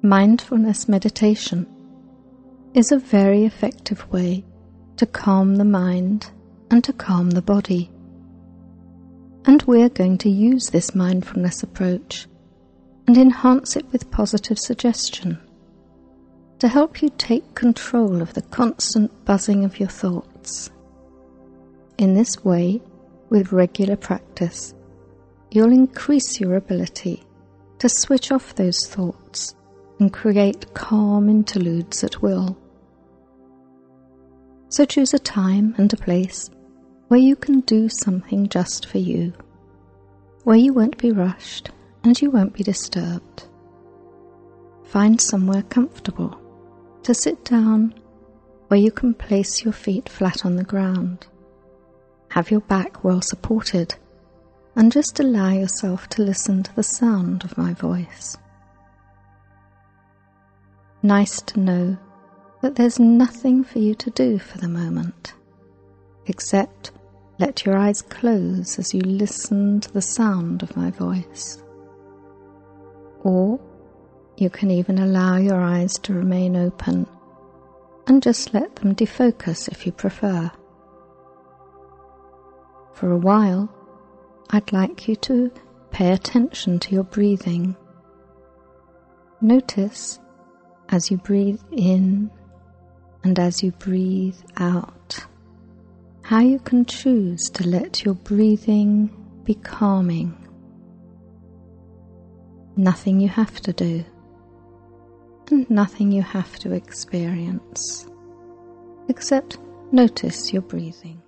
Mindfulness meditation is a very effective way to calm the mind and to calm the body. And we're going to use this mindfulness approach and enhance it with positive suggestion to help you take control of the constant buzzing of your thoughts. In this way, with regular practice, you'll increase your ability to switch off those thoughts and create calm interludes at will. So choose a time and a place where you can do something just for you, where you won't be rushed and you won't be disturbed. Find somewhere comfortable to sit down where you can place your feet flat on the ground. Have your back well supported and just allow yourself to listen to the sound of my voice. Nice to know that there's nothing for you to do for the moment, except let your eyes close as you listen to the sound of my voice. Or you can even allow your eyes to remain open and just let them defocus if you prefer. For a while, I'd like you to pay attention to your breathing. Notice as you breathe in and as you breathe out, how you can choose to let your breathing be calming. Nothing you have to do, and nothing you have to experience, except notice your breathing.